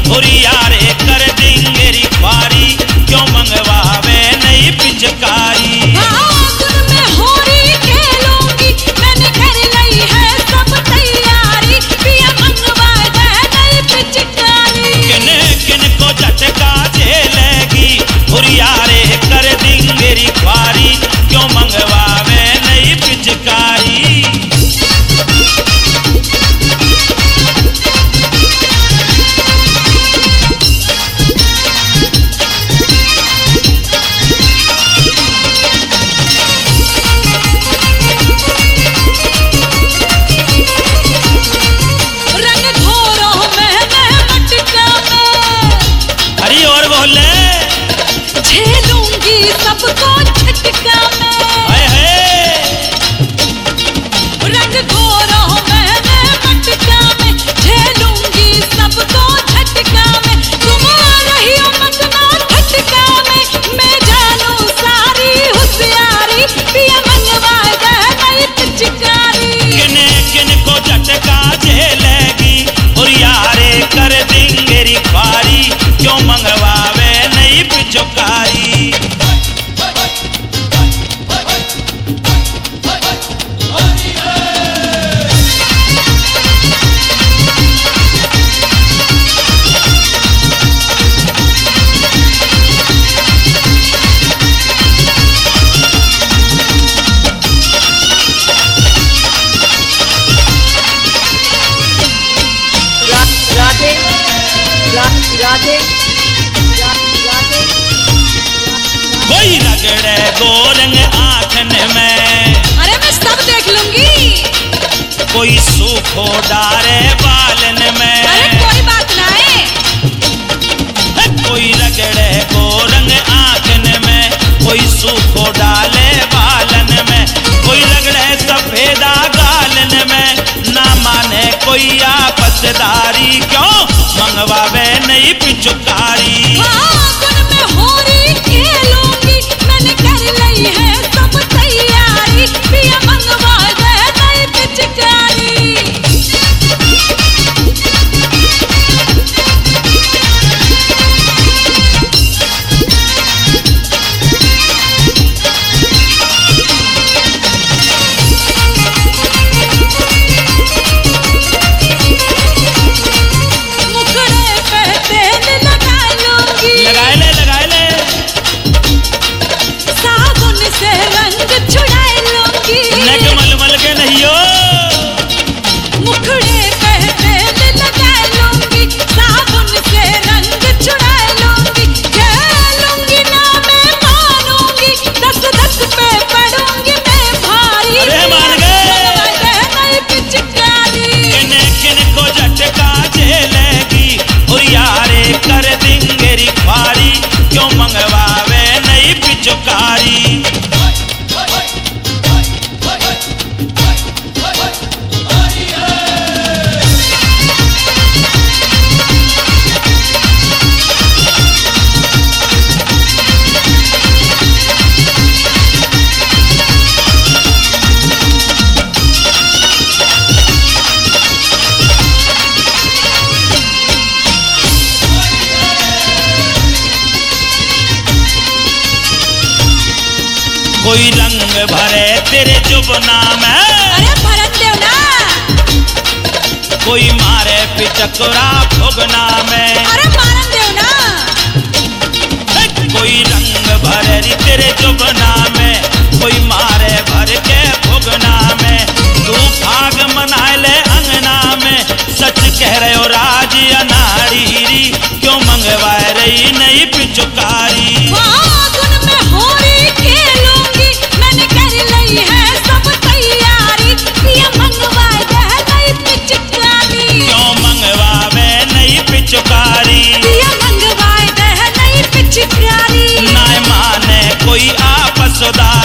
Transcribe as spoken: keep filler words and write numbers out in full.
हुरियारे कर देंगे ख्वारी, क्यों मंगवावे नई पिचकारी। फागुन में होरी खेलूंगी, मैंने कर ली है सब तैयारी, पिया मंगवा दे नई पिचकारी। किन किन को झटका झेलेगी, हुरियारे कर देंगे ख्वारी, क्यों मंगवावे नई पिचकारी। सबको झटका में हाय हाय, रंग घोरों में मैं मटका में, झेलूंगी सबको झटका में। तुम आ रही हो मत ना झटका में, मैं जानू सारी होशियारी, पिया मंगवा दे नई पिचकारी। किन किन को झटका झेलेगी, हुरियारे कर देंगे ख्वारी, क्यों मंगवावे नई पिचकारी। राधे राधे राधे, कोई रगड़े गोरंग आंखन में, अरे मैं सब देख लूंगी। कोई सूखो डारे बालन में, अरे कोई बात ना है। कोई रगड़े गोरंग आंखन में, कोई सूखो डाले बालन में, कोई रगड़े सफेदा गालन में, ना माने कोई आपसदारी, क्यों मंगवावे नई पिचकारी। फागुन में होरी खेलूंगी, मैंने कर ली है सब तैयारी, पिया मंगवा दे नई पिचकारी। लगाए ले लगाए ले, साबुन से रंग छुड़ाए लूंगी, नेक मलमल के नहीं हो, मुखड़े पे तेल लगाए लूंगी, साबुन से रंग छुड़ाए लूंगी, खेलूंगी ना मैं मानूंगी, दस दस पे पड़ूंगी मैं भारी। अरे मान गए। नई पिचकारी। किन किन को झटका झेलेगी, हुरियारे कर देंगे ख्वारी, क्यों मंगवावे नई पिचकारी। कोई रंग भरे तेरे जुबना में, अरे भरत देव ना, कोई मारे पिचकरा भुगना में, अरे मारन देव ना, कोई रंग भरे री तेरे जुबना में, कोई मारे भर के भुगना में, तू भाग मनाए ले अंगना में, सच कह रहे हो राजी अनाड़ी, क्यों मंगवाए रही नई पिचकारी। फागुन में होरी खेलूंगी, मैंने कर ली है सब तैयारी, पिया मंगवा दे नई पिचकारी। क्यों मंगवावे नई पिचकारी, पिया मंगवा दे नई पिचकारी। ना माने कोई आपसदारी,